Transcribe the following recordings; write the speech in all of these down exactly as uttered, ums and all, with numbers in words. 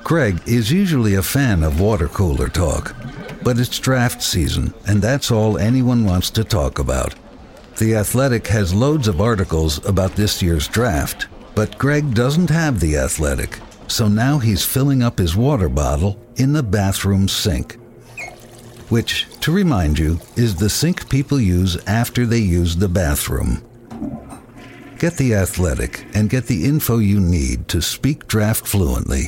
Greg is usually a fan of water cooler talk, but it's draft season, and that's all anyone wants to talk about. The Athletic has loads of articles about this year's draft, but Greg doesn't have The Athletic, so now he's filling up his water bottle in the bathroom sink. Which, to remind you, is the sink people use after they use the bathroom. Get The Athletic and get the info you need to speak draft fluently.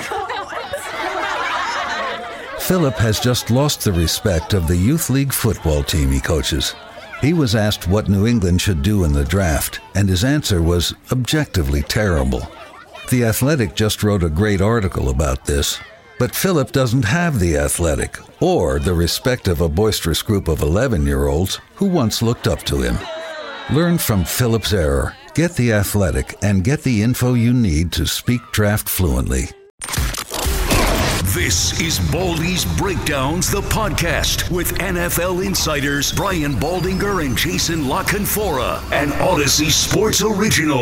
Philip has just lost the respect of the youth league football team he coaches. He was asked what New England should do in the draft, and his answer was objectively terrible. The Athletic just wrote a great article about this, but Philip doesn't have The Athletic or the respect of a boisterous group of eleven-year-olds who once looked up to him. Learn from Philip's error, get The Athletic, and get the info you need to speak draft fluently. This is Baldy's Breakdowns, the podcast with N F L insiders Brian Baldinger and Jason La Canfora, an Odyssey Sports original.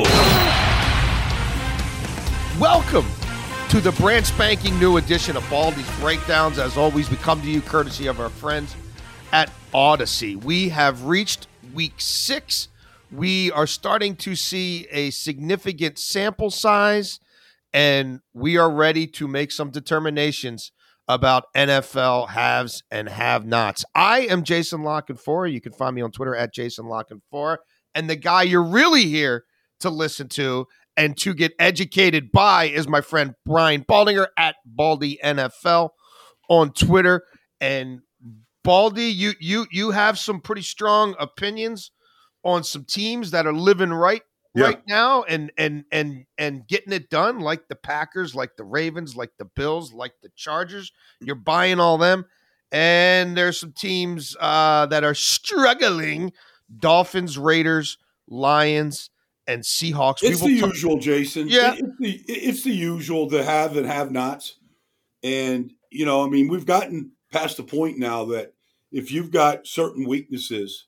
Welcome to the brand spanking new edition of Baldy's Breakdowns. As always, we come to you courtesy of our friends at Odyssey. We have reached week six. We are starting to see a significant sample size, and we are ready to make some determinations about N F L haves and have-nots. I am Jason La Canfora. You can find me on Twitter at Jason La Canfora. And the guy you're really here to listen to and to get educated by is my friend Brian Baldinger at Baldy N F L on Twitter. And Baldy, you you you have some pretty strong opinions on some teams that are living right yeah. right now and and and and getting it done, like the Packers, like the Ravens, like the Bills, like the Chargers. You're buying all them. And there's some teams uh, that are struggling: Dolphins, Raiders, Lions, and Seahawks. It's the t- usual, Jason. Yeah. It's the, it's the usual, the have and have-nots. And, you know, I mean, we've gotten past the point now that if you've got certain weaknesses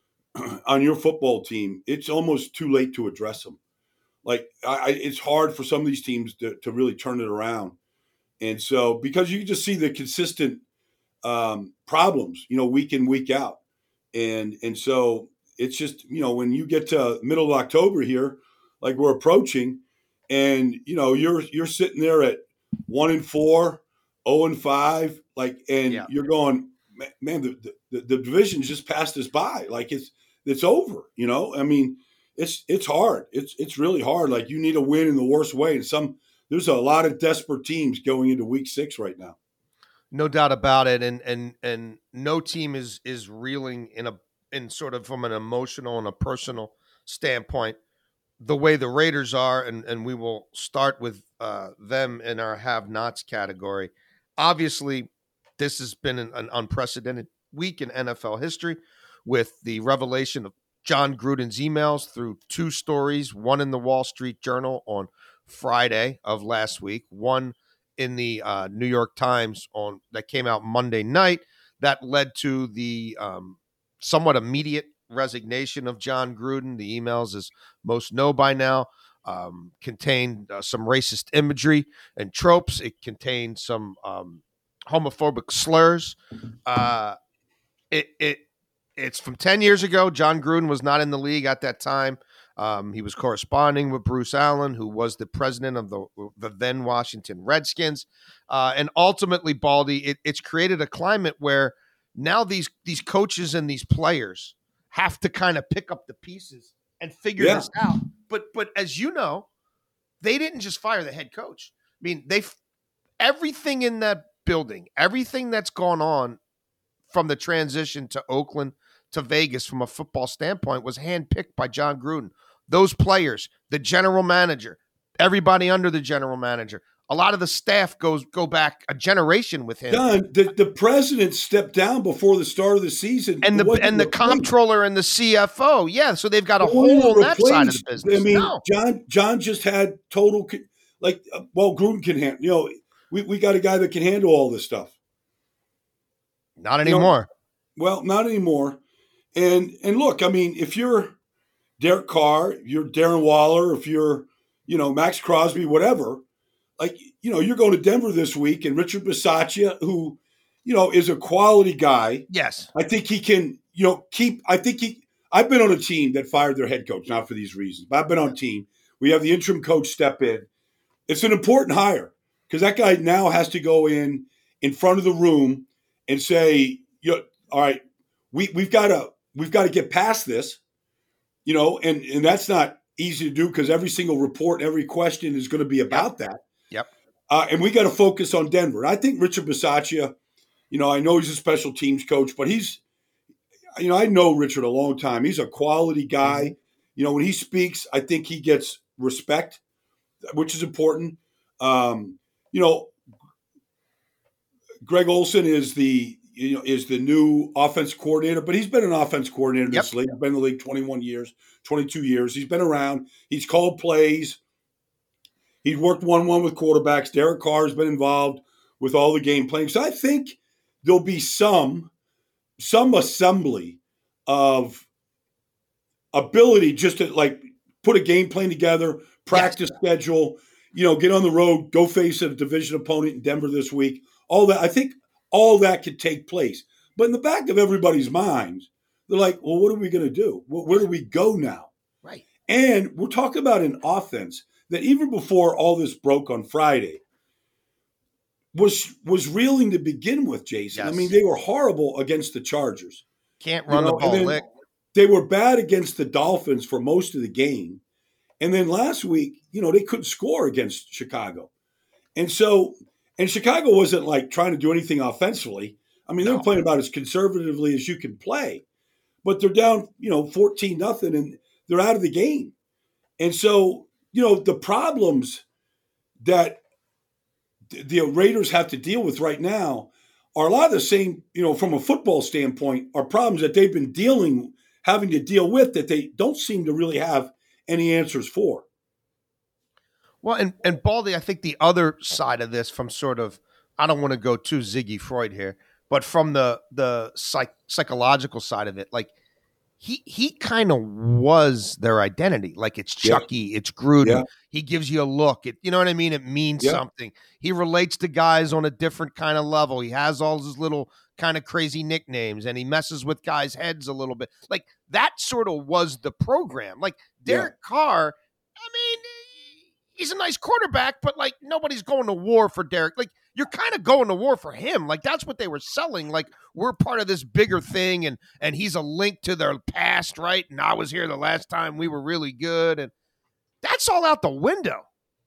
on your football team, it's almost too late to address them. Like, I, it's hard for some of these teams to, to really turn it around. And so, because you can just see the consistent um, problems, you know, week in, week out. And, and so it's just, you know, when you get to middle of October here, like we're approaching, and, you know, you're, you're sitting there at one and four, oh and five, like, and yeah. you're going, man, the, the, the division just passed us by. Like it's, it's over, you know? I mean, it's, it's hard. It's, it's really hard. Like you need a win in the worst way. And some, there's a lot of desperate teams going into week six right now. No doubt about it. And, and, and no team is, is reeling in a, in sort of from an emotional and a personal standpoint, the way the Raiders are. And, and we will start with uh, them in our have-nots category. Obviously, this has been an, an unprecedented week in N F L history with the revelation of John Gruden's emails through two stories, one in the Wall Street Journal on Friday of last week, one in the uh, New York Times on that came out Monday night that led to the um, somewhat immediate resignation of John Gruden. The emails, as most know by now, um, contained uh, some racist imagery and tropes. It contained some um, homophobic slurs. Uh, it it it's from ten years ago. John Gruden was not in the league at that time. Um, he was corresponding with Bruce Allen, who was the president of the, the then Washington Redskins. Uh, and ultimately, Baldy, it, it's created a climate where now these these coaches and these players have to kind of pick up the pieces and figure yeah. this out. But but as you know, they didn't just fire the head coach. I mean, they everything in that building, everything that's gone on from the transition to Oakland to Vegas from a football standpoint was handpicked by John Gruden. Those players, the general manager, everybody under the general manager, a lot of the staff goes go back a generation with him. Don, the, the president stepped down before the start of the season. And the and the comptroller and the C F O. Yeah, so they've got a hole on that side of the business. I mean, no. John John just had total, like, well, Gruden can handle, you know, we, we got a guy that can handle all this stuff. Not anymore. You know, well, not anymore. And and look, I mean, if you're Derek Carr, if you're Darren Waller, if you're, you know, Max Crosby, whatever, like you know, you're going to Denver this week, and Richard Bisaccia, who, you know, is a quality guy. Yes. I think he can, you know, keep, I think he, I've been on a team that fired their head coach, not for these reasons, but I've been on a team. We have the interim coach step in. It's an important hire because that guy now has to go in in front of the room and say, you know, all right, we, we've got to, we've got to get past this, you know, and, and that's not easy to do because every single report, every question is going to be about yep. that. Yep. Uh, and we got to focus on Denver. And I think Richard Bisaccia, you know, I know he's a special teams coach, but he's, you know, I know Richard a long time. He's a quality guy. Mm-hmm. You know, when he speaks, I think he gets respect, which is important. Um, you know, Greg Olson is the, you know, is the new offense coordinator, but he's been an offense coordinator in this yep. league. He's been in the league twenty-one years, twenty-two years. He's been around. He's called plays. He's worked one-on-one with quarterbacks. Derek Carr has been involved with all the game playing. So I think there'll be some, some assembly of ability just to like put a game plan together, practice yes. schedule, you know, get on the road, go face a division opponent in Denver this week. All that, I think all that could take place. But in the back of everybody's minds, they're like, well, what are we going to do? Well, where do we go now? Right. And we're talking about an offense that even before all this broke on Friday was was reeling to begin with, Jason. Yes. I mean, they were horrible against the Chargers. Can't run you know, the ball lick. They were bad against the Dolphins for most of the game. And then last week, you know, they couldn't score against Chicago. And so, and Chicago wasn't like trying to do anything offensively. I mean, no. they were playing about as conservatively as you can play. But they're down, you know, fourteen nothing, and they're out of the game. And so, you know, the problems that the Raiders have to deal with right now are a lot of the same, you know, from a football standpoint, are problems that they've been dealing, having to deal with that they don't seem to really have any answers for. Well, and, and Baldy, I think the other side of this from sort of, I don't want to go too Ziggy Freud here, but from the the psych, psychological side of it, like he he kind of was their identity. Like it's Chucky, yeah. it's Gruden. Yeah. He gives you a look. It, you know what I mean? It means yeah. something. He relates to guys on a different kind of level. He has all his little kind of crazy nicknames, and he messes with guys' heads a little bit. Like that sort of was the program. Like Derek yeah. Carr, I mean, he's a nice quarterback, but like nobody's going to war for Derek. Like you're kind of going to war for him. Like that's what they were selling. Like we're part of this bigger thing, and and he's a link to their past, right? And I was here the last time we were really good, and that's all out the window.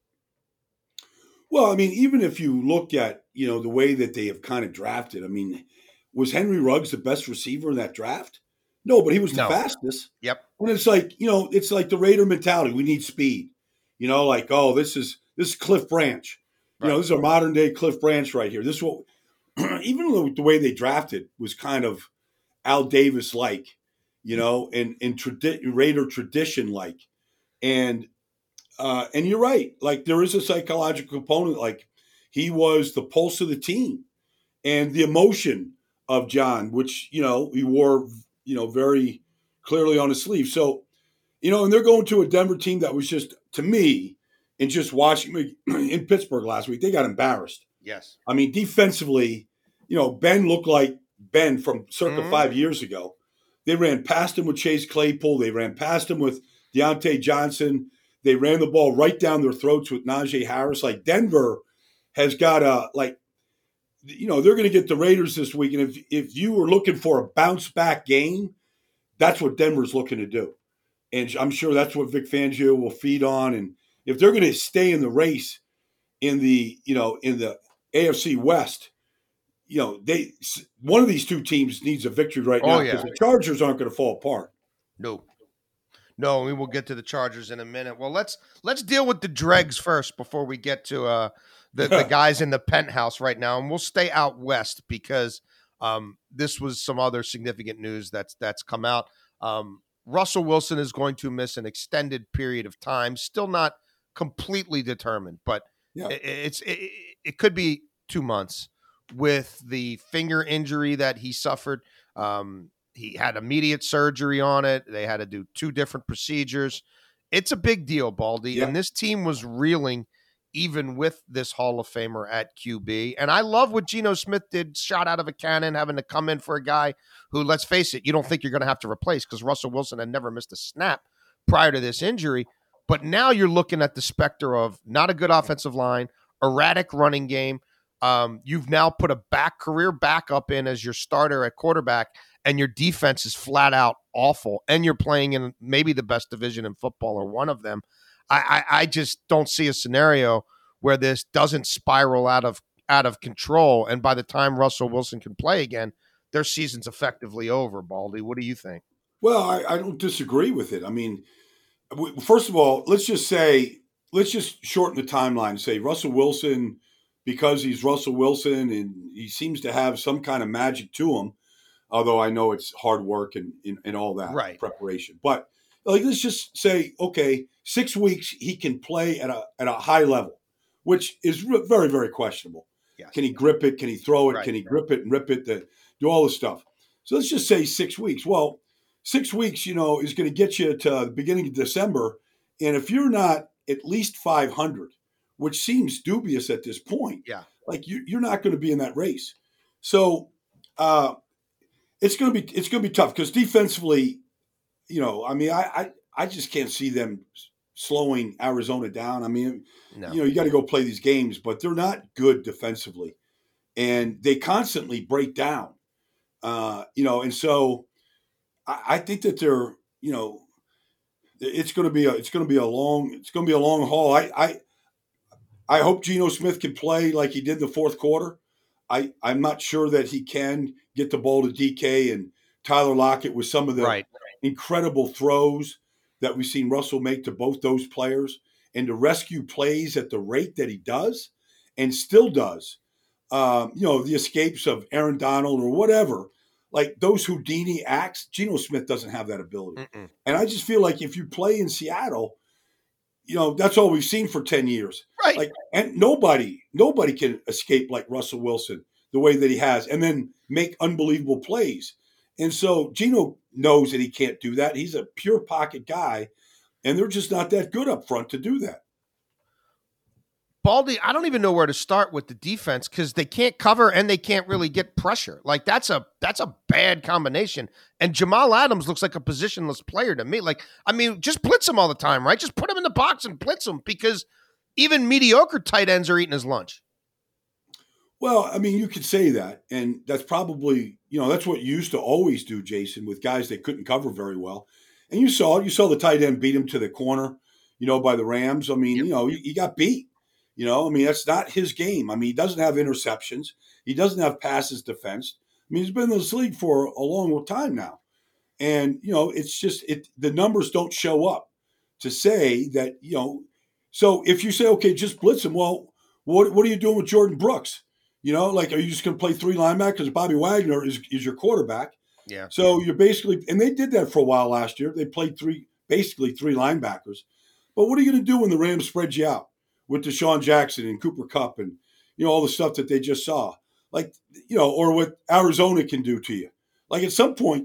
Well, I mean, even if you look at, you know, the way that they have kind of drafted, I mean, was Henry Ruggs the best receiver in that draft? No, but he was the no. fastest. Yep. And it's like, you know, it's like the Raider mentality. We need speed. You know, like, oh, this is this is Cliff Branch. You right. know, this is a modern day Cliff Branch right here. This is what, even though the way they drafted was kind of Al Davis like, you know, and and tradi- Raider tradition like, and uh, and you're right. Like there is a psychological component. Like he was the pulse of the team, and the emotion of John, which you know he wore, you know, very clearly on his sleeve. So, you know, and they're going to a Denver team that was just, to me, in just watching in Pittsburgh last week, they got embarrassed. Yes. I mean, defensively, you know, Ben looked like Ben from circa mm-hmm. five years ago. They ran past him with Chase Claypool. They ran past him with Deontay Johnson. They ran the ball right down their throats with Najee Harris. Like Denver has got a, like, you know, they're going to get the Raiders this week. And if, if you were looking for a bounce back game, that's what Denver's looking to do. And I'm sure that's what Vic Fangio will feed on. And if they're going to stay in the race in the, you know, in the A F C West, you know, they one of these two teams needs a victory right now because oh, yeah. the Chargers aren't going to fall apart. No. No, we will get to the Chargers in a minute. Well, let's let's deal with the dregs first before we get to uh, the, the guys in the penthouse right now. And we'll stay out west because um, this was some other significant news that's that's come out. Um, Russell Wilson is going to miss an extended period of time, still not completely determined, but yeah. it, it's it, it could be two months with the finger injury that he suffered. Um, he had immediate surgery on it. They had to do two different procedures. It's a big deal, Baldy. Yeah. And this team was reeling even with this Hall of Famer at Q B. And I love what Geno Smith did, shot out of a cannon, having to come in for a guy who, let's face it, you don't think you're going to have to replace because Russell Wilson had never missed a snap prior to this injury. But now you're looking at the specter of not a good offensive line, erratic running game. Um, you've now put a back career backup in as your starter at quarterback, and your defense is flat out awful. And you're playing in maybe the best division in football or one of them. I, I, I just don't see a scenario where this doesn't spiral out of out of control. And by the time Russell Wilson can play again, their season's effectively over. Baldy, what do you think? Well, I, I don't disagree with it. I mean, first of all, let's just say, let's just shorten the timeline and say Russell Wilson, because he's Russell Wilson and he seems to have some kind of magic to him, although I know it's hard work and, and, and all that right. preparation. But like, let's just say, okay, six weeks he can play at a at a high level, which is re- very, very questionable. Yes. Can he grip it? Can he throw it? Right. Can he grip it and rip it? The, do all this stuff. So let's just say six weeks. Well, six weeks, you know, is going to get you to the beginning of December. And if you're not at least five hundred, which seems dubious at this point, yeah, like you, you're not going to be in that race. So uh, it's going to be it's going to be tough because defensively, you know, I mean, I, I I just can't see them slowing Arizona down. I mean, no. you know, you got to go play these games, but they're not good defensively, and they constantly break down. Uh, you know, and so I, I think that they're, you know, it's going to be a it's going to be a long it's going to be a long haul. I I I hope Geno Smith can play like he did in the fourth quarter. I I'm not sure that he can get the ball to D K and Tyler Lockett with some of the right. incredible throws that we've seen Russell make to both those players, and to rescue plays at the rate that he does and still does. Um, you know, the escapes of Aaron Donald or whatever, like those Houdini acts, Geno Smith doesn't have that ability. Mm-mm. And I just feel like if you play in Seattle, you know, that's all we've seen for ten years. Right. Like, and nobody, nobody can escape like Russell Wilson the way that he has and then make unbelievable plays. And so Geno knows that he can't do that. He's a pure pocket guy, and they're just not that good up front to do that. Baldy, I don't even know where to start with the defense because they can't cover and they can't really get pressure. Like that's a that's a bad combination. And Jamal Adams looks like a positionless player to me. Like, I mean, just blitz him all the time, right? Just put him in the box and blitz him because even mediocre tight ends are eating his lunch. Well, I mean, you could say that, and that's probably, you know, that's what you used to always do, Jason, with guys that couldn't cover very well. And you saw it. You saw the tight end beat him to the corner, you know, by the Rams. I mean, yep. you know, he, he got beat. You know, I mean, that's not his game. I mean, he doesn't have interceptions. He doesn't have passes defense. I mean, he's been in this league for a long time now. And, you know, it's just it. the numbers don't show up to say that, you know. So if you say, okay, just blitz him, well, what what are you doing with Jordan Brooks? You know, like, are you just going to play three linebackers? Because Bobby Wagner is, is your quarterback. Yeah. So you're basically – and they did that for a while last year. They played three basically three linebackers. But what are you going to do when the Rams spread you out with Deshaun Jackson and Cooper Kupp and, you know, all the stuff that they just saw? Like, you know, or what Arizona can do to you. Like, at some point,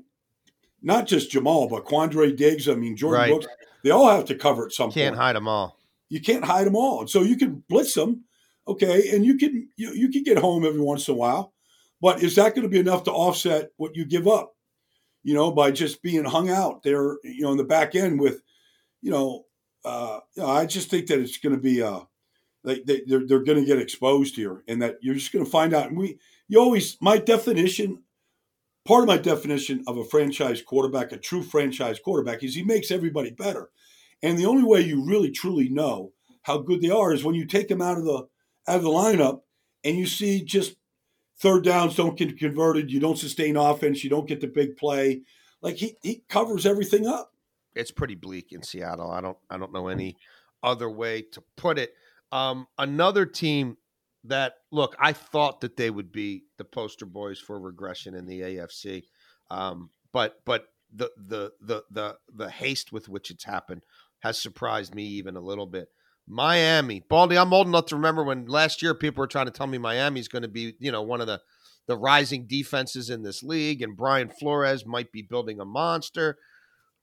not just Jamal, but Quandre Diggs, I mean, Jordan right. Brooks, they all have to cover at some Can't point. Can't hide them all. You can't hide them all. And so you can blitz them. Okay, and you can you, you can get home every once in a while, but is that going to be enough to offset what you give up? You know, by just being hung out there, you know, in the back end with, you know, uh, you know I just think that it's going to be uh, like they, they're they're going to get exposed here, and that you're just going to find out. And we, you always, my definition, part of my definition of a franchise quarterback, a true franchise quarterback, is he makes everybody better, and the only way you really truly know how good they are is when you take them out of the out of the lineup and you see just third downs don't get converted, you don't sustain offense, you don't get the big play. Like he he covers everything up. It's pretty bleak in Seattle. I don't I don't know any other way to put it. Um, another team that, look, I thought that they would be the poster boys for regression in the A F C. Um, but but the the the the the haste with which it's happened has surprised me even a little bit. Miami. Baldy, I'm old enough to remember when last year people were trying to tell me Miami's going to be, you know, one of the, the rising defenses in this league, and Brian Flores might be building a monster.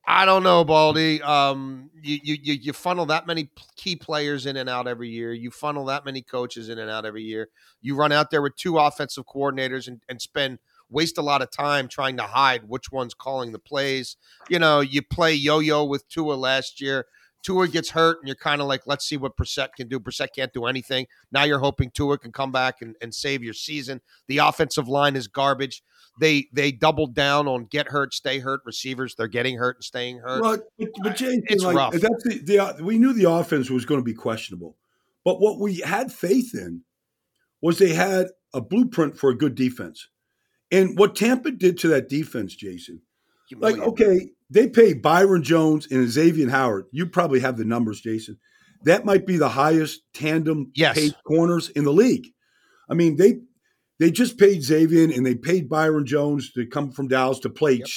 I don't know, Baldy. Um, you, you you you funnel that many key players in and out every year. You funnel that many coaches in and out every year. You run out there with two offensive coordinators and, and spend waste a lot of time trying to hide which one's calling the plays. You know, you play yo-yo with Tua last year. Tua gets hurt, and you're kind of like, let's see what Brissett can do. Brissett can't do anything. Now you're hoping Tua can come back and, and save your season. The offensive line is garbage. They they doubled down on get hurt, stay hurt receivers. They're getting hurt and staying hurt. Well, but, but Jason, it's like, rough. That's the, the, we knew the offense was going to be questionable. But what we had faith in was they had a blueprint for a good defense. And what Tampa did to that defense, Jason, like, okay, they paid Byron Jones and Xavier Howard. You probably have the numbers, Jason. That might be the highest tandem yes. paid corners in the league. I mean, they they just paid Xavier and they paid Byron Jones to come from Dallas to play yep.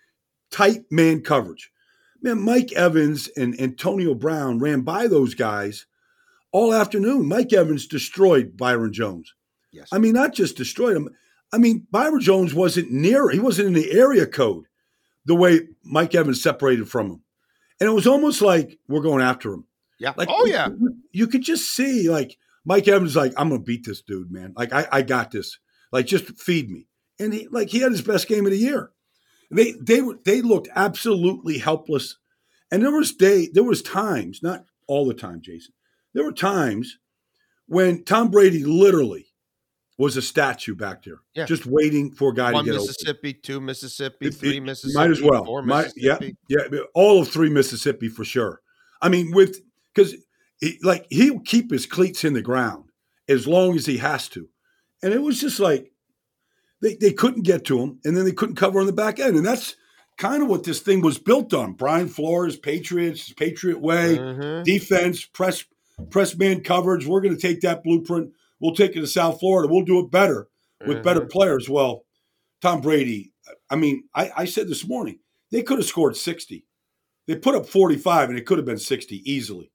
tight man coverage. Man, Mike Evans and Antonio Brown ran by those guys all afternoon. Mike Evans destroyed Byron Jones. Yes. I mean, not just destroyed him. I mean, Byron Jones wasn't near. He wasn't in the area code the way Mike Evans separated from him. And it was almost like we're going after him. Yeah. Like, oh, yeah. You, you could just see, like, Mike Evans like, I'm going to beat this dude, man. Like, I, I got this. Like, just feed me. And he, like, he had his best game of the year. They they were they looked absolutely helpless. And there was day there was times, not all the time, Jason. There were times when Tom Brady literally was a statue back there, yeah. just waiting for a guy One to get Mississippi, open. two Mississippi, It, three it, Mississippi, might as well. four Might, Mississippi. Yeah, yeah, all of three Mississippi for sure. I mean, with because he, like he'll keep his cleats in the ground as long as he has to, and it was just like they they couldn't get to him, and then they couldn't cover on the back end, and that's kind of what this thing was built on. Brian Flores, Patriots, Patriot way, mm-hmm. defense, press press man coverage. We're going to take that blueprint. We'll take it to South Florida. We'll do it better with mm-hmm. better players. Well, Tom Brady, I mean, I, I said this morning, they could have scored sixty. They put up forty-five, and it could have been sixty easily.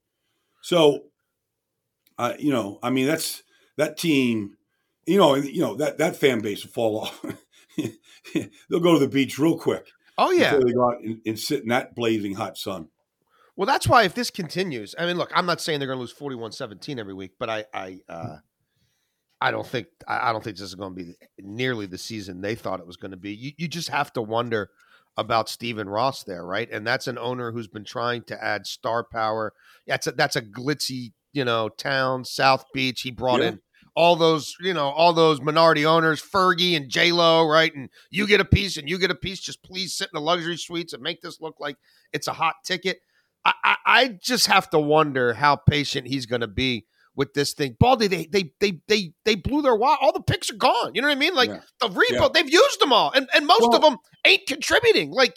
So, uh, you know, I mean, that's that team, you know, you know that, that fan base will fall off. They'll go to the beach real quick. Oh, yeah. Before they go out and, and sit in that blazing hot sun. Well, that's why if this continues, I mean, look, I'm not saying they're going to lose forty-one seventeen every week, but I I, uh, I don't think I don't think this is going to be nearly the season they thought it was going to be. You, you just have to wonder about Stephen Ross there, right? And that's an owner who's been trying to add star power. That's a, that's a glitzy, you know, town, South Beach. He brought yeah. in all those, you know, all those minority owners, Fergie and J-Lo, right? And you get a piece and you get a piece. Just please sit in the luxury suites and make this look like it's a hot ticket. I, I, I just have to wonder how patient he's going to be with this thing. Baldy, they they they they they blew their wad. All the picks are gone. You know what I mean? Like yeah. the repo, yeah. they've used them all, and and most well, of them ain't contributing. Like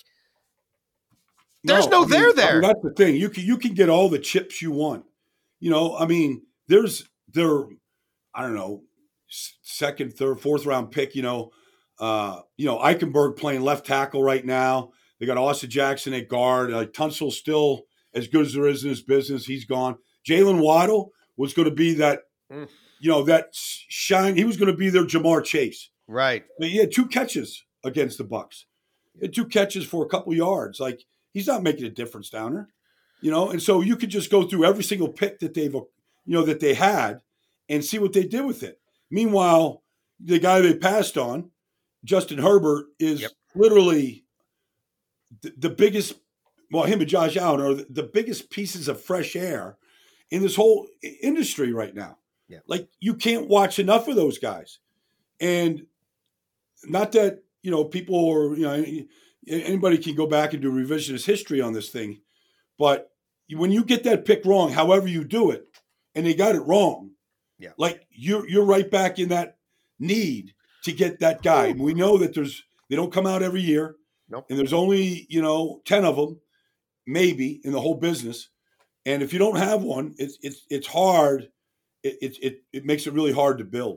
there's no, no there mean, there. I mean, that's the thing. You can you can get all the chips you want. You know, I mean, there's there. I don't know, second, third, fourth round pick. You know, uh, you know Eichenberg playing left tackle right now. They got Austin Jackson at guard. Uh, Tunsil's still as good as there is in his business. He's gone. Jalen Waddle was going to be that, mm. you know, that shine. He was going to be their Jamar Chase. Right. But he had two catches against the Bucs. He had two catches for a couple yards. Like, he's not making a difference down there, you know. And so you could just go through every single pick that they've, you know, that they had and see what they did with it. Meanwhile, the guy they passed on, Justin Herbert, is yep. literally the, the biggest, well, him and Josh Allen are the, the biggest pieces of fresh air in this whole industry right now. Yeah. Like, you can't watch enough of those guys. And not that, you know, people are, you know, anybody can go back and do revisionist history on this thing. But when you get that pick wrong, however you do it, and they got it wrong, yeah, like you're, you're right back in that need to get that guy. And we know that there's, they don't come out every year. Nope. And there's only, you know, ten of them, maybe, in the whole business. And if you don't have one, it's it's it's hard. It it it, it makes it really hard to build.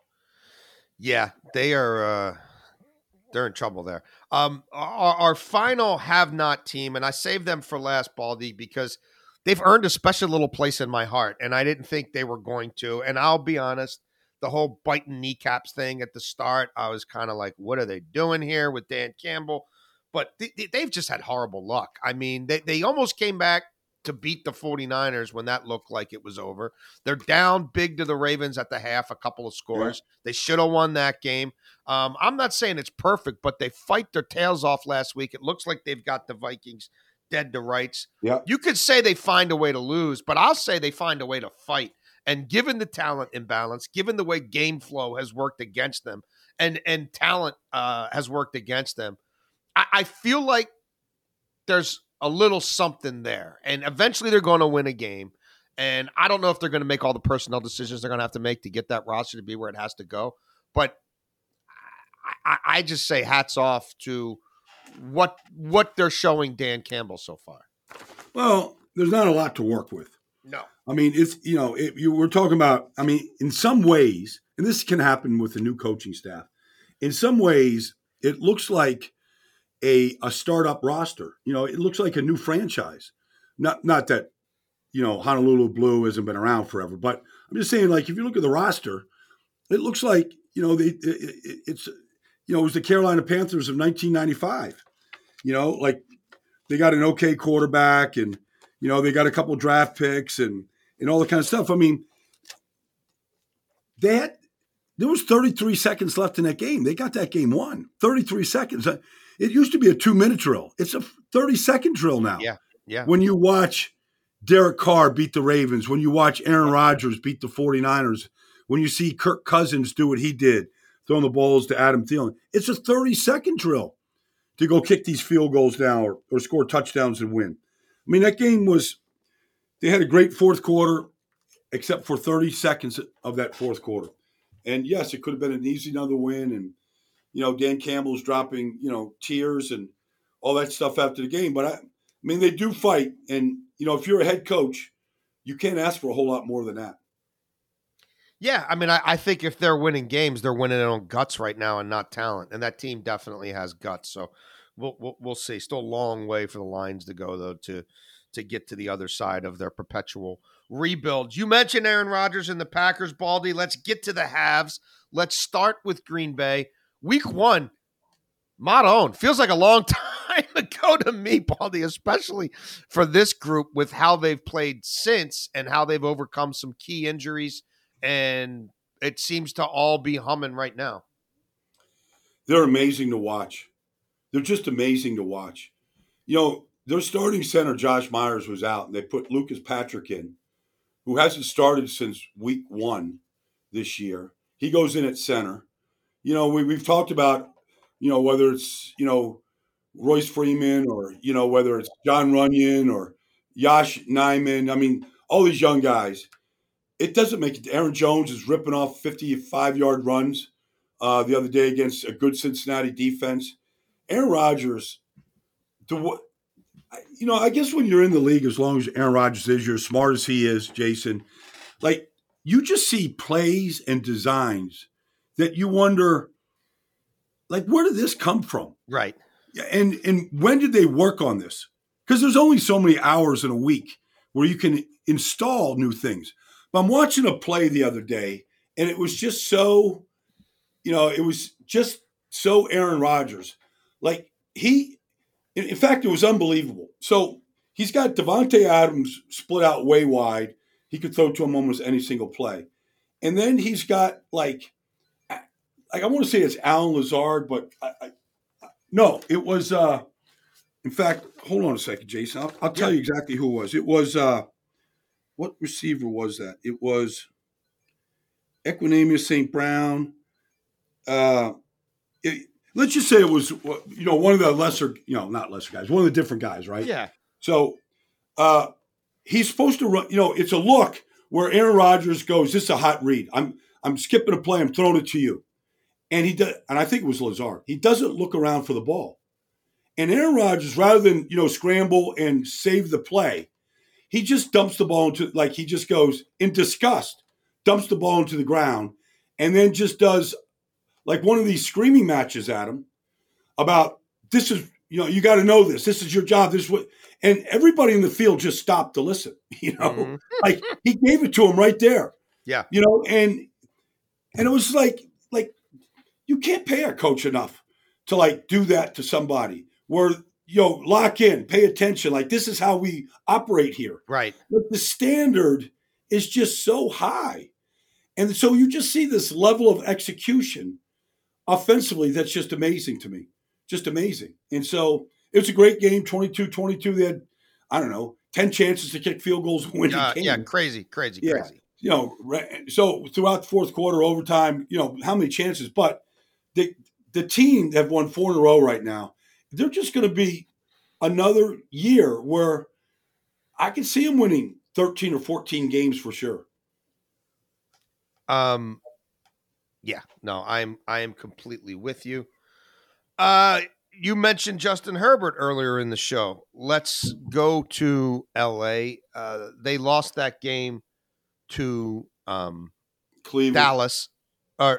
Yeah, they are. Uh, they're in trouble there. Um, our, our final have-not team, and I saved them for last, Baldy, because they've earned a special little place in my heart, and I didn't think they were going to. And I'll be honest, the whole biting kneecaps thing at the start, I was kind of like, "What are they doing here with Dan Campbell?" but they, they've just had horrible luck. I mean, they, they almost came back to beat the 49ers when that looked like it was over. They're down big to the Ravens at the half, a couple of scores. Yeah. They should have won that game. Um, I'm not saying it's perfect, but they fight their tails off last week. It looks like they've got the Vikings dead to rights. Yeah. You could say they find a way to lose, but I'll say they find a way to fight. And given the talent imbalance, given the way game flow has worked against them, and, and talent uh, has worked against them, I, I feel like there's a little something there, and eventually they're going to win a game. And I don't know if they're going to make all the personnel decisions they're going to have to make to get that roster to be where it has to go. But I, I just say hats off to what what they're showing Dan Campbell so far. Well, there's not a lot to work with. No, I mean it's you know it, you were talking about. I mean, in some ways, and this can happen with the new coaching staff. In some ways, it looks like a a startup roster. You know, it looks like a new franchise. Not not that, you know, Honolulu Blue hasn't been around forever, but I'm just saying, like, if you look at the roster, it looks like, you know, they, it, it, it's, you know, it was the Carolina Panthers of nineteen ninety-five. You know, like they got an okay quarterback, and, you know, they got a couple draft picks and and all that kind of stuff. I mean, they had, there was thirty-three seconds left in that game. They got that game won. thirty-three seconds. It used to be a two-minute drill. It's a thirty-second drill now. Yeah, yeah. When you watch Derek Carr beat the Ravens, when you watch Aaron Rodgers beat the 49ers, when you see Kirk Cousins do what he did, throwing the balls to Adam Thielen, it's a thirty-second drill to go kick these field goals down or, or score touchdowns and win. I mean, that game was – they had a great fourth quarter except for thirty seconds of that fourth quarter. And, yes, it could have been an easy another win, and, you know, Dan Campbell's dropping, you know, tears and all that stuff after the game. But, I, I mean, they do fight. And, you know, if you're a head coach, you can't ask for a whole lot more than that. Yeah, I mean, I, I think if they're winning games, they're winning it on guts right now and not talent. And that team definitely has guts. So we'll we'll, we'll see. Still a long way for the Lions to go, though, to to get to the other side of their perpetual rebuild. You mentioned Aaron Rodgers and the Packers, Baldy. Let's get to the halves. Let's start with Green Bay. Week one, mod own. Feels like a long time ago to me, Baldy, especially for this group with how they've played since and how they've overcome some key injuries. And it seems to all be humming right now. They're amazing to watch. They're just amazing to watch. You know, their starting center, Josh Myers, was out, and they put Lucas Patrick in, who hasn't started since week one this year. He goes in at center. You know, we, we've talked about, you know, whether it's, you know, Royce Freeman or, you know, whether it's John Runyon or Josh Nijman. I mean, all these young guys. It doesn't make it. Aaron Jones is ripping off fifty-five-yard runs uh, the other day against a good Cincinnati defense. Aaron Rodgers, the, you know, I guess when you're in the league, as long as Aaron Rodgers is, you're as smart as he is, Jason, like you just see plays and designs that you wonder, like, where did this come from? Right. And, and when did they work on this? Because there's only so many hours in a week where you can install new things. I'm watching a play the other day, and it was just so, you know, it was just so Aaron Rodgers. Like, he, in fact, it was unbelievable. So he's got Devontae Adams split out way wide. He could throw to him almost any single play. And then he's got, like, like I want to say it's Alan Lazard, but I, I, no, it was, uh, in fact, hold on a second, Jason. I'll, I'll tell yeah. you exactly who it was. It was, uh, what receiver was that? It was Equanimeous Saint Brown. Uh, it, let's just say it was, you know, one of the lesser, you know, not lesser guys, one of the different guys, right? Yeah. So uh, he's supposed to run, you know, it's a look where Aaron Rodgers goes, this is a hot read. I'm I'm skipping a play. I'm throwing it to you. And he does, and I think it was Lazard. He doesn't look around for the ball. And Aaron Rodgers, rather than, you know, scramble and save the play, he just dumps the ball into, like he just goes in disgust, dumps the ball into the ground, and then just does like one of these screaming matches at him about this is, you know, you got to know this. This is your job. This is what, and everybody in the field just stopped to listen, you know, mm-hmm. like he gave it to him right there. Yeah. You know, and, and it was like, like you can't pay a coach enough to like do that to somebody where, you know, lock in, pay attention. Like, this is how we operate here. Right. But the standard is just so high. And so you just see this level of execution offensively that's just amazing to me. Just amazing. And so it was a great game, twenty-two twenty-two. They had, I don't know, ten chances to kick field goals and win Uh, the game. yeah, crazy, crazy, Yeah. crazy. You know, right- so throughout the fourth quarter, overtime, you know, how many chances? But the the team that have won four in a row right now, they're just going to be another year where I can see them winning thirteen or fourteen games for sure. Um, yeah, no, I'm I am completely with you. Uh, you mentioned Justin Herbert earlier in the show. Let's go to L A. Uh, they lost that game to um, Cleveland. Dallas, or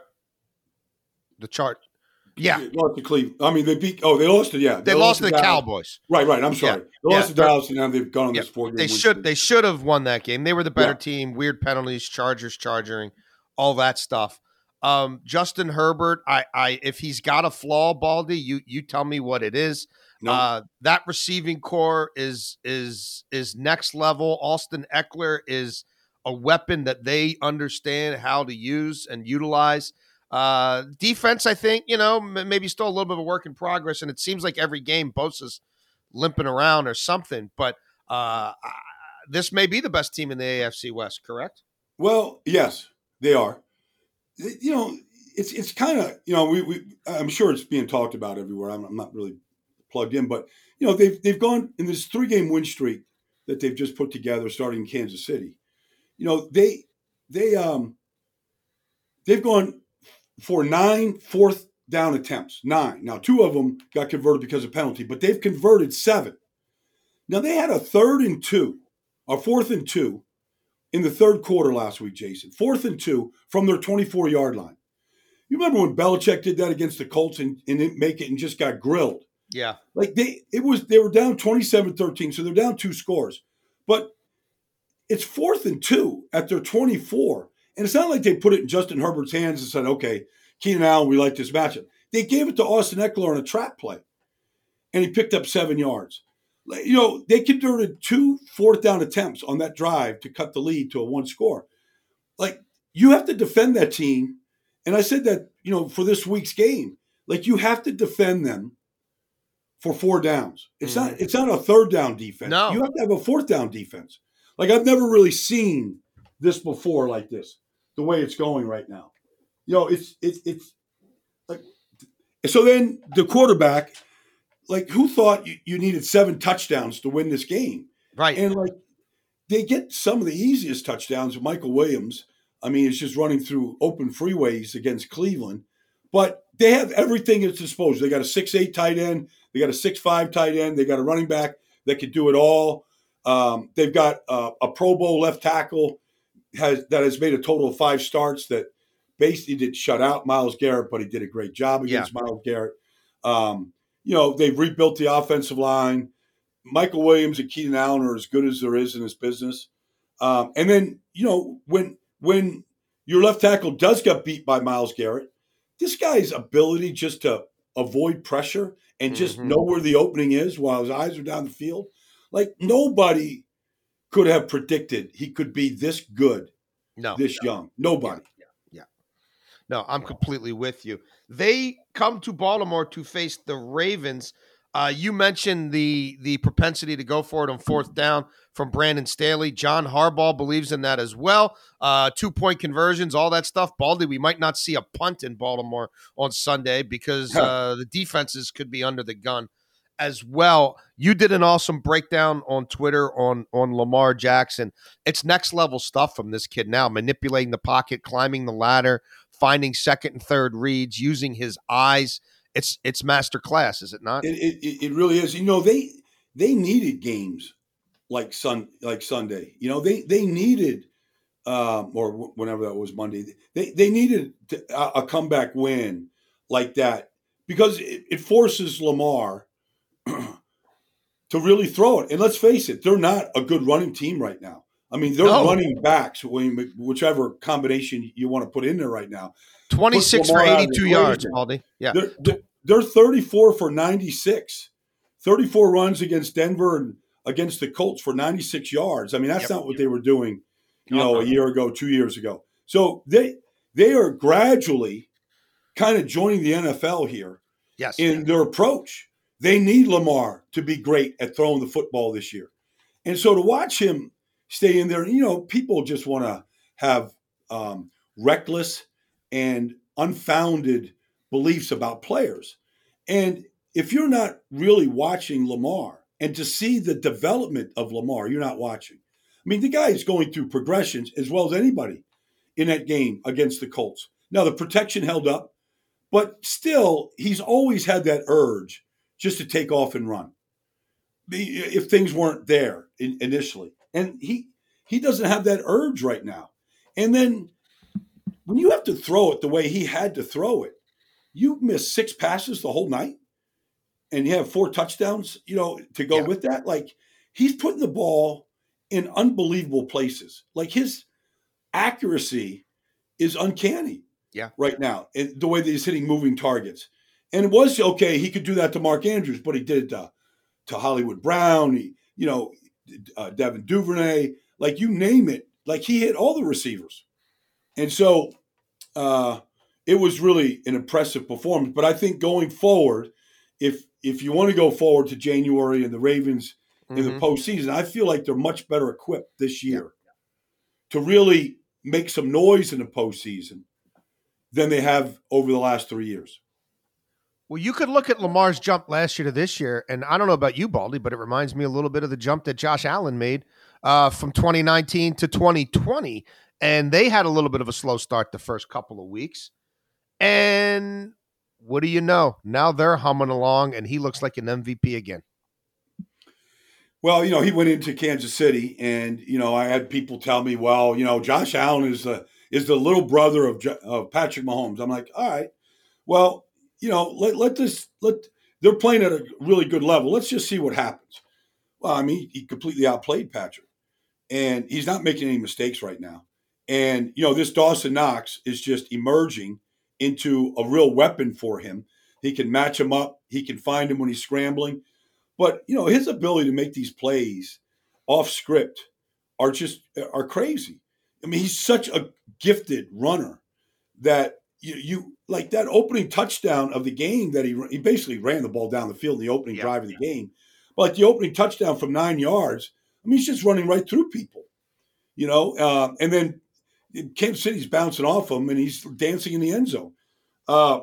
the chart. Yeah, They lost to Cleveland. I mean, they beat. Oh, they lost to yeah. they, lost to the Dallas. Cowboys. Right, right. I'm sorry. Yeah. They lost Yeah. to Dallas, and now they've gone on Yeah. this four game. They should they should have won that game. They were the better Yeah. team. Weird penalties, Chargers charging, all that stuff. Um, Justin Herbert, I, I if he's got a flaw, Baldy, you you tell me what it is. No. Uh, that receiving core is is is next level. Austin Eckler is a weapon that they understand how to use and utilize. Uh, defense, I think, you know, m- maybe still a little bit of a work in progress, and it seems like every game Bosa's limping around or something. But uh, I- this may be the best team in the A F C West, correct? Well, yes, they are. You know, it's it's kind of, you know, we, we I'm sure it's being talked about everywhere. I'm, I'm not really plugged in, but you know, they've they've gone in this three game win streak that they've just put together, starting in Kansas City. You know, they they um they've gone for nine fourth down attempts, nine. Now, two of them got converted because of penalty, but they've converted seven. Now, they had a third and two, or fourth and two in the third quarter last week, Jason. Fourth and two from their twenty-four yard line. You remember when Belichick did that against the Colts and, and didn't make it and just got grilled? Yeah. Like they it was they were down twenty-seven thirteen, so they're down two scores. But it's fourth and two at their twenty-four. And it's not like they put it in Justin Herbert's hands and said, okay, Keenan Allen, we like this matchup. They gave it to Austin Eckler on a trap play, and he picked up seven yards. You know, they converted two fourth down attempts on that drive to cut the lead to a one score. Like, you have to defend that team. And I said that, you know, for this week's game, like, you have to defend them for four downs. It's mm-hmm. not it's not a third down defense. No. You have to have a fourth down defense. Like, I've never really seen this before like this, the way it's going right now. You know, it's it's it's like, so then the quarterback, like, who thought you, you needed seven touchdowns to win this game? Right. And like, they get some of the easiest touchdowns. Michael Williams, I mean, it's just running through open freeways against Cleveland, but they have everything at disposal. They got a six eight tight end. They got a six five tight end. They got a running back that could do it all. Um, they've got uh, a Pro Bowl left tackle has that has made a total of five starts that basically did shut out Myles Garrett, but he did a great job against yeah. Myles Garrett. Um, you know, they've rebuilt the offensive line. Michael Williams and Keenan Allen are as good as there is in this business. Um, and then, you know, when when your left tackle does get beat by Myles Garrett, this guy's ability just to avoid pressure and just mm-hmm. know where the opening is while his eyes are down the field, like, nobody could have predicted he could be this good, no, this no. young. Nobody. Yeah, yeah, yeah. No, I'm completely with you. They come to Baltimore to face the Ravens. Uh, you mentioned the the propensity to go for it on fourth down from Brandon Staley. John Harbaugh believes in that as well. Uh, two-point conversions, all that stuff. Baldy, we might not see a punt in Baltimore on Sunday because uh, the defenses could be under the gun as well. You did an awesome breakdown on Twitter on, on Lamar Jackson. It's next-level stuff from this kid now, manipulating the pocket, climbing the ladder, finding second and third reads, using his eyes. It's it's master class, is it not? It, it it really is. You know, they they needed games like sun like Sunday. You know, they they needed um, or w- whenever that was Monday. They they needed to, a, a comeback win like that because it, it forces Lamar to really throw it. And let's face it, they're not a good running team right now. I mean, they're no. running backs, whichever combination you want to put in there right now. twenty-six for eighty-two yards, Baldy. Yeah. They're, they're, they're thirty-four for ninety-six thirty-four runs against Denver and against the Colts for ninety-six yards. I mean, that's yep. not what they were doing, you know, a year ago, two years ago. So they they are gradually kind of joining the N F L here yes. in their approach. They need Lamar to be great at throwing the football this year. And so to watch him stay in there, you know, people just want to have um, reckless and unfounded beliefs about players. And if you're not really watching Lamar and to see the development of Lamar, you're not watching. I mean, the guy is going through progressions as well as anybody in that game against the Colts. Now, the protection held up, but still, he's always had that urge just to take off and run if things weren't there initially. And he he doesn't have that urge right now. And then when you have to throw it the way he had to throw it, you miss six passes the whole night and you have four touchdowns, you know, to go yeah. with that. Like, he's putting the ball in unbelievable places. Like, his accuracy is uncanny yeah. right now, and the way that he's hitting moving targets. And it was okay. He could do that to Mark Andrews, but he did it to, to Hollywood Brown, he, you know, uh, Devin Duvernay, like you name it. Like, he hit all the receivers. And so uh, it was really an impressive performance. But I think going forward, if if you want to go forward to January and the Ravens mm-hmm. in the postseason, I feel like they're much better equipped this year yeah. to really make some noise in the postseason than they have over the last three years. Well, you could look at Lamar's jump last year to this year, and I don't know about you, Baldy, but it reminds me a little bit of the jump that Josh Allen made uh, from twenty nineteen to twenty twenty, and they had a little bit of a slow start the first couple of weeks. And what do you know? Now they're humming along, and he looks like an M V P again. Well, you know, he went into Kansas City, and, you know, I had people tell me, well, you know, Josh Allen is the, is the little brother of, of Patrick Mahomes. I'm like, all right, well, you know, let let this let they're playing at a really good level. Let's just see what happens. Well, I mean, he completely outplayed Patrick, and he's not making any mistakes right now. And you know, this Dawson Knox is just emerging into a real weapon for him. He can match him up. He can find him when he's scrambling. But you know, his ability to make these plays off script are just are crazy. I mean, he's such a gifted runner that you you. Like that opening touchdown of the game that he he basically ran the ball down the field in the opening yeah, drive of the yeah. game. But like the opening touchdown from nine yards, I mean, he's just running right through people, you know. Uh, and then Kansas City's bouncing off him, and he's dancing in the end zone. Uh,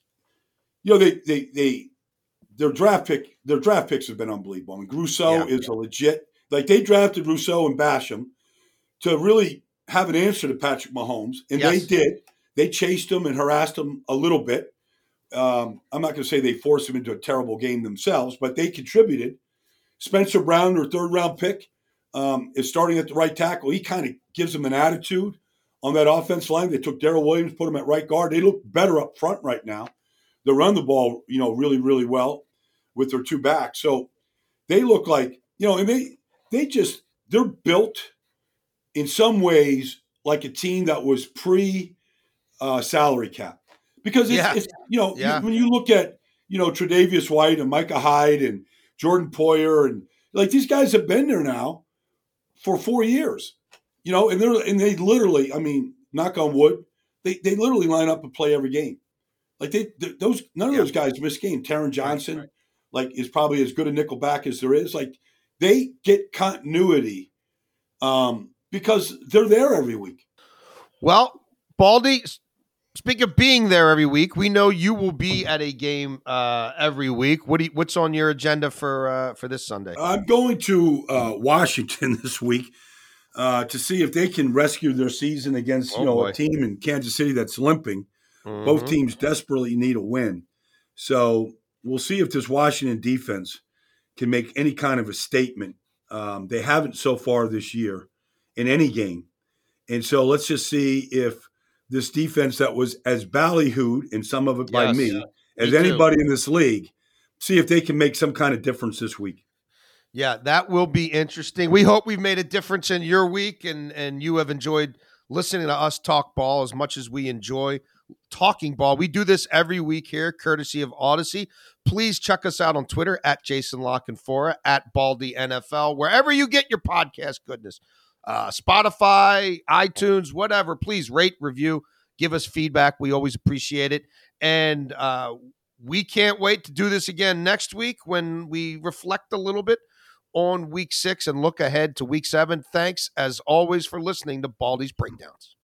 you know, they they they their draft pick their draft picks have been unbelievable. I mean, Rousseau yeah, is yeah. a legit like they drafted Rousseau and Basham to really have an answer to Patrick Mahomes, and yes. they did. They chased him and harassed him a little bit. Um, I'm not going to say they forced him into a terrible game themselves, but they contributed. Spencer Brown, their third-round pick, um, is starting at the right tackle. He kind of gives them an attitude on that offensive line. They took Darrell Williams, put him at right guard. They look better up front right now. They run the ball, you know, really, really well with their two backs. So they look like, you know, and they they just they're built in some ways like a team that was pre. Uh, salary cap, because it's, yeah. it's you know yeah. you, when you look at you know Tre'Davious White and Micah Hyde and Jordan Poyer and like these guys have been there now for four years, you know, and they're and they literally, I mean, knock on wood, they they literally line up and play every game. Like they, they those none of yeah. those guys miss game. Taron Johnson, right, right. like is probably as good a nickelback as there is. Like they get continuity um, because they're there every week. Well, Baldy. Speaking of being there every week, we know you will be at a game uh, every week. What do you, what's on your agenda for uh, for this Sunday? I'm going to uh, Washington this week uh, to see if they can rescue their season against oh, you know boy. a team in Kansas City that's limping. Mm-hmm. Both teams desperately need a win, so we'll see if this Washington defense can make any kind of a statement. Um, they haven't so far this year in any game, and so let's just see if. This defense that was as ballyhooed, and some of it by yes, me, yeah. as me anybody too. in this league, see if they can make some kind of difference this week. Yeah, that will be interesting. We hope we've made a difference in your week, and, and you have enjoyed listening to us talk ball as much as we enjoy talking ball. We do this every week here, courtesy of Odyssey. Please check us out on Twitter at Jason La Canfora, at Baldy N F L, wherever you get your podcast goodness. Uh, Spotify, iTunes, whatever. Please rate, review, give us feedback. We always appreciate it. And uh, we can't wait to do this again next week when we reflect a little bit on week six and look ahead to week seven. Thanks, as always, for listening to Baldy's Breakdowns.